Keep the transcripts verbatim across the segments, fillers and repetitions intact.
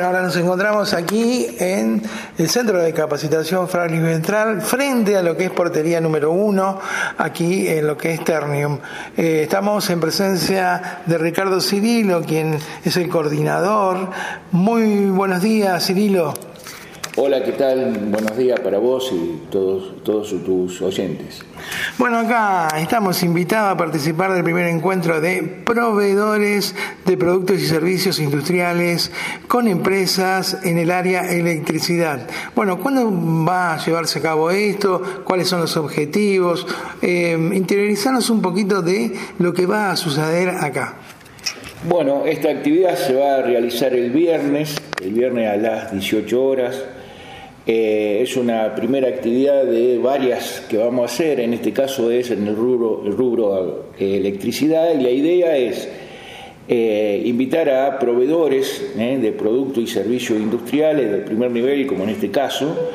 Ahora nos encontramos aquí en el Centro de Capacitación Franklin Ventral, frente a lo que es portería número uno, aquí en lo que es Ternium. Eh, estamos en presencia de Ricardo Cirilo, quien es el coordinador. Muy buenos días, Cirilo. Hola, ¿qué tal? Buenos días para vos y todos, todos tus oyentes. Bueno, acá estamos invitados a participar del primer encuentro de proveedores de productos y servicios industriales con empresas en el área electricidad. Bueno, ¿cuándo va a llevarse a cabo esto? ¿Cuáles son los objetivos? Eh, interiorizarnos un poquito de lo que va a suceder acá. Bueno, esta actividad se va a realizar el viernes, el viernes a las dieciocho horas. Eh, es una primera actividad de varias que vamos a hacer, en este caso es en el rubro, el rubro eh, electricidad, y la idea es eh, invitar a proveedores eh, de productos y servicios industriales del primer nivel, como en este caso,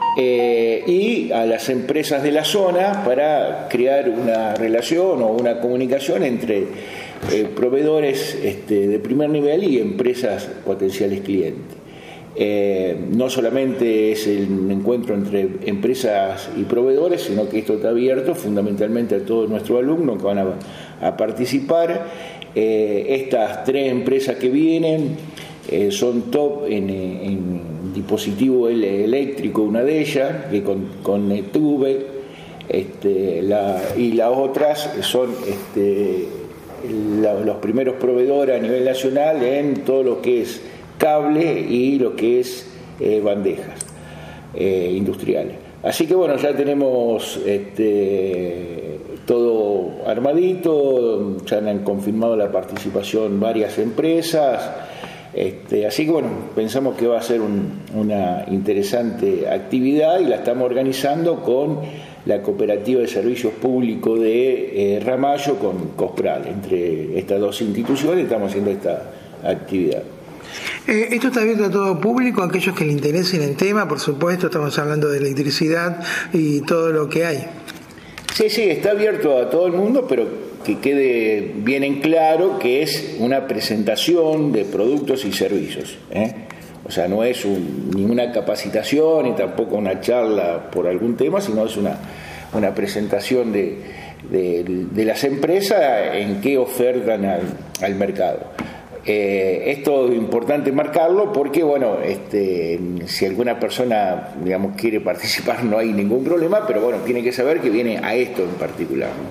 eh, y a las empresas de la zona para crear una relación o una comunicación entre eh, proveedores este, de primer nivel y empresas potenciales clientes. Eh, no solamente es el encuentro entre empresas y proveedores, sino que esto está abierto fundamentalmente a todos nuestros alumnos que van a, a participar. Eh, estas tres empresas que vienen eh, son top en, en dispositivo eléctrico, una de ellas, que con, con Netube, este, la, y las otras son este, la, los primeros proveedores a nivel nacional en todo lo que es cable y lo que es eh, bandejas eh, industriales. Así que bueno, ya tenemos este, todo armadito, ya han confirmado la participación varias empresas, este, así que bueno, pensamos que va a ser un, una interesante actividad y la estamos organizando con la Cooperativa de Servicios Públicos de eh, Ramallo con Cospral. Entre estas dos instituciones estamos haciendo esta actividad. Eh, esto está abierto a todo público, a aquellos que le interesen el tema, por supuesto, estamos hablando de electricidad y todo lo que hay. Sí, sí, está abierto a todo el mundo, pero que quede bien en claro que es una presentación de productos y servicios, ¿eh? O sea, no es un, ninguna capacitación ni tampoco una charla por algún tema, sino es una, una presentación de, de, de las empresas en qué ofertan al, al mercado. Eh, esto es importante marcarlo porque, bueno, este, si alguna persona, digamos, quiere participar no hay ningún problema, pero bueno, tiene que saber que viene a esto en particular, ¿no?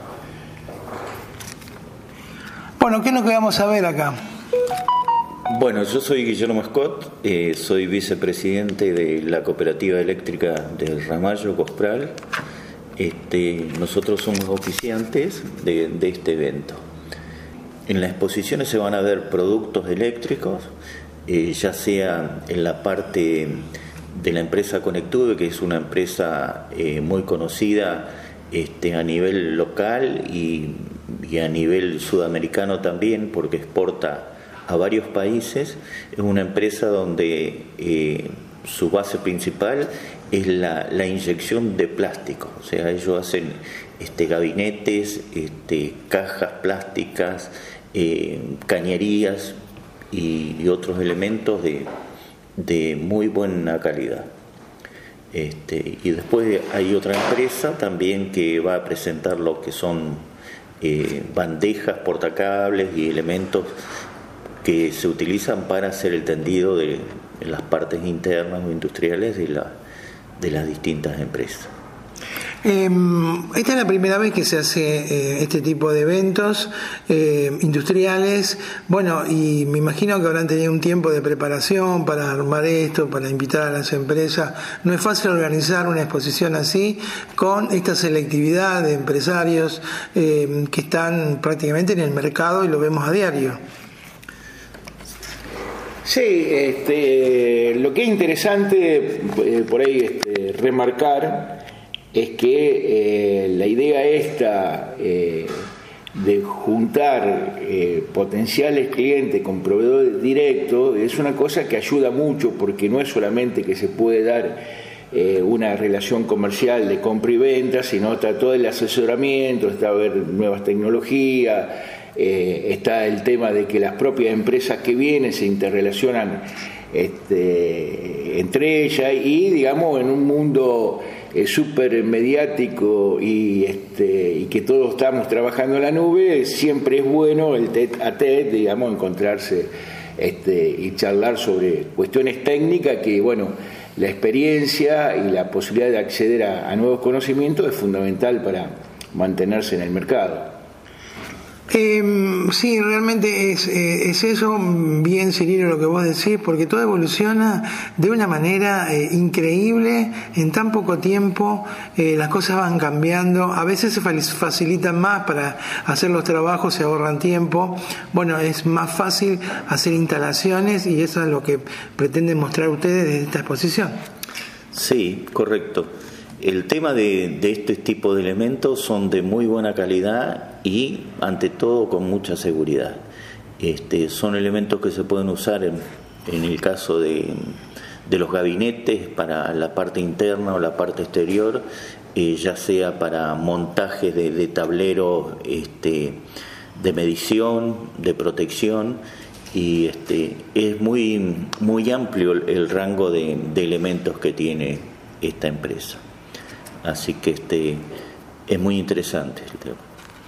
Bueno, ¿qué es lo que vamos a ver acá? Bueno, yo soy Guillermo Scott, eh, soy vicepresidente de la Cooperativa Eléctrica del Ramallo, Cospral. Este, nosotros somos oficiantes de, de este evento. En las exposiciones se van a ver productos eléctricos, eh, ya sea en la parte de la empresa Conectube, que es una empresa eh, muy conocida este, a nivel local y, y a nivel sudamericano también, porque exporta a varios países. Es una empresa donde eh, su base principal es la, la inyección de plástico, o sea, ellos hacen este, gabinetes, este, cajas plásticas, eh, cañerías y, y otros elementos de, de muy buena calidad. Este, y después hay otra empresa también que va a presentar lo que son eh, bandejas, portacables y elementos que se utilizan para hacer el tendido de, de las partes internas o industriales de, la, de las distintas empresas. Eh, esta es la primera vez que se hace eh, este tipo de eventos eh, industriales. Bueno, y me imagino que habrán tenido un tiempo de preparación para armar esto, para invitar a las empresas. No es fácil organizar una exposición así con esta selectividad de empresarios eh, que están prácticamente en el mercado y lo vemos a diario. Sí, este, lo que es interesante eh, por ahí este, remarcar es que eh, la idea esta eh, de juntar eh, potenciales clientes con proveedores directos es una cosa que ayuda mucho, porque no es solamente que se puede dar eh, una relación comercial de compra y venta, sino está todo el asesoramiento, está ver nuevas tecnologías, eh, está el tema de que las propias empresas que vienen se interrelacionan este, entre ellas, y digamos en un mundo eh, súper mediático y, este, y que todos estamos trabajando en la nube, siempre es bueno el tete a tete, digamos, encontrarse este, y charlar sobre cuestiones técnicas que, bueno, la experiencia y la posibilidad de acceder a, a nuevos conocimientos es fundamental para mantenerse en el mercado. Eh, sí, realmente es, eh, es eso, bien Cirilo, lo que vos decís, porque todo evoluciona de una manera eh, increíble, en tan poco tiempo eh, las cosas van cambiando, a veces se facilitan más para hacer los trabajos, se ahorran tiempo, bueno, es más fácil hacer instalaciones y eso es lo que pretenden mostrar ustedes desde esta exposición. Sí, correcto. El tema de, de este tipo de elementos son de muy buena calidad y, ante todo, con mucha seguridad. Este, son elementos que se pueden usar en, en el caso de, de los gabinetes para la parte interna o la parte exterior, eh, ya sea para montajes de, de tableros este, de medición, de protección, y este, es muy, muy amplio el, el rango de, de elementos que tiene esta empresa. Así que este es muy interesante el tema.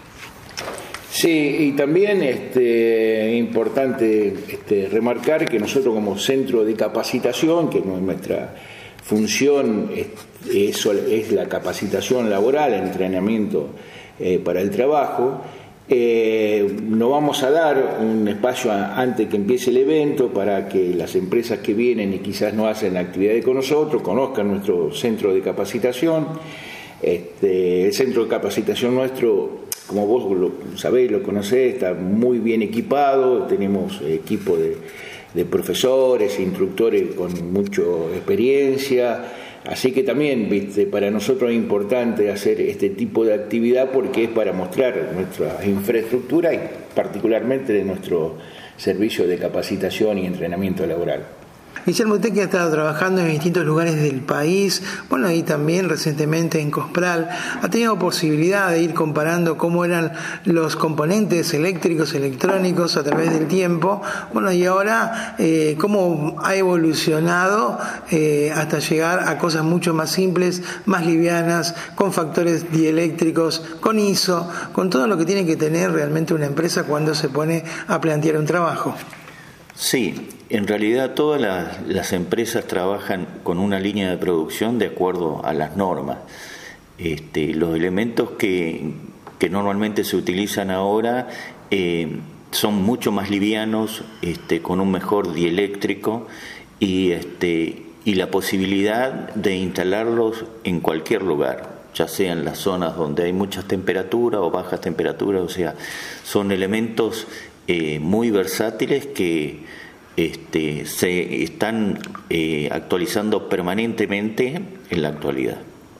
Sí, y también este importante este, remarcar que nosotros como centro de capacitación, que nuestra función es, es, es la capacitación laboral, el entrenamiento eh, para el trabajo, eh, nos vamos a dar un espacio a, antes que empiece el evento para que las empresas que vienen y quizás no hacen actividades con nosotros conozcan nuestro centro de capacitación. Este, el centro de capacitación nuestro, como vos lo sabéis, lo conocés, está muy bien equipado, tenemos equipo de, de profesores, instructores con mucha experiencia. Así que también, viste, para nosotros es importante hacer este tipo de actividad porque es para mostrar nuestra infraestructura y particularmente de nuestro servicio de capacitación y entrenamiento laboral. Guillermo, usted que ha estado trabajando en distintos lugares del país, bueno, y también recientemente en Cospral, ¿ha tenido posibilidad de ir comparando cómo eran los componentes eléctricos, electrónicos a través del tiempo? Bueno, y ahora eh, cómo ha evolucionado eh, hasta llegar a cosas mucho más simples, más livianas, con factores dieléctricos, con I S O, con todo lo que tiene que tener realmente una empresa cuando se pone a plantear un trabajo. Sí, en realidad todas las, las empresas trabajan con una línea de producción de acuerdo a las normas. Este, los elementos que, que normalmente se utilizan ahora eh, son mucho más livianos, este, con un mejor dieléctrico y, este, y la posibilidad de instalarlos en cualquier lugar, ya sea en las zonas donde hay muchas temperaturas o bajas temperaturas, o sea, son elementos Eh, muy versátiles que este, se están eh, actualizando permanentemente en la actualidad.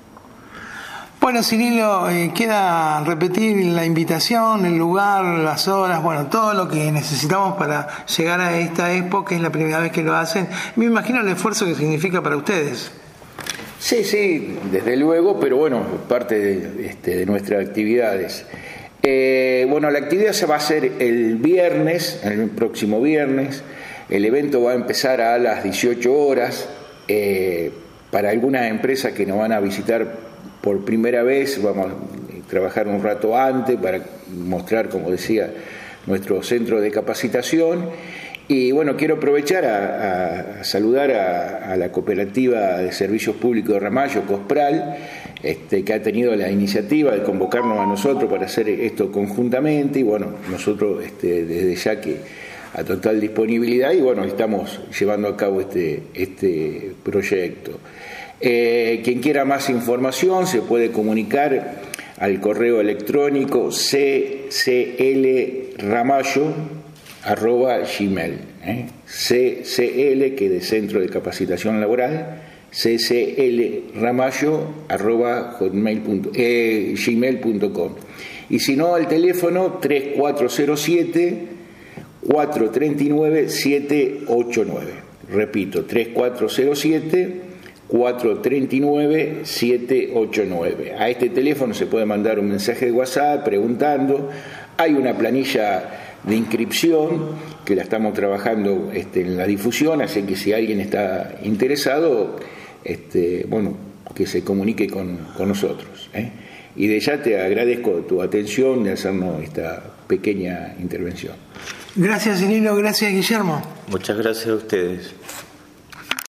Bueno, Cirilo, eh, queda repetir la invitación, el lugar, las horas, bueno, todo lo que necesitamos para llegar a esta expo, que es la primera vez que lo hacen. Me imagino el esfuerzo que significa para ustedes. Sí, sí, desde luego, pero bueno, parte de, este, de nuestras actividades. Eh, bueno, la actividad se va a hacer el viernes, el próximo viernes. El evento va a empezar a las dieciocho horas. Eh, para algunas empresas que nos van a visitar por primera vez, vamos a trabajar un rato antes para mostrar, como decía, nuestro centro de capacitación. Y bueno, quiero aprovechar a, a saludar a, a la Cooperativa de Servicios Públicos de Ramallo, Cospral, este, que ha tenido la iniciativa de convocarnos a nosotros para hacer esto conjuntamente. Y bueno, nosotros este, desde ya que a total disponibilidad y bueno, estamos llevando a cabo este, este proyecto. Eh, quien quiera más información se puede comunicar al correo electrónico c c l ramallo arroba gmail, ¿eh? C C L, que de Centro de Capacitación Laboral, c c l ramallo arroba hotmail punto, eh, gmail punto com. Y si no, al teléfono tres cuatro cero siete, cuatro tres nueve, siete ocho nueve. Repito, tres cuatro cero siete, cuatro tres nueve, siete ocho nueve. A este teléfono se puede mandar un mensaje de WhatsApp preguntando. Hay una planilla de inscripción, que la estamos trabajando este, en la difusión, así que si alguien está interesado, este, bueno, que se comunique con, con nosotros, ¿eh? Y de ya te agradezco tu atención de hacernos esta pequeña intervención. Gracias, Cirilo, gracias, Guillermo. Muchas gracias a ustedes.